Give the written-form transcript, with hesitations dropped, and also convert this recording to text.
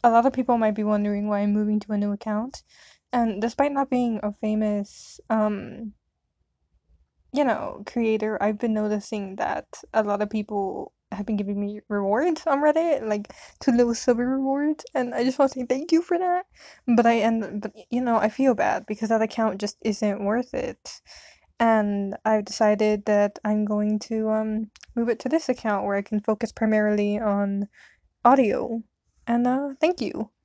a lot of people might be wondering why I'm moving to a new account. And despite not being a famous, creator, I've been noticing that a lot of people have been giving me rewards on Reddit, like 2 little silver rewards, and I just want to say thank you for that. But I feel bad because that account just isn't worth it. And I've decided that I'm going to move it to this account where I can focus primarily on audio. And thank you.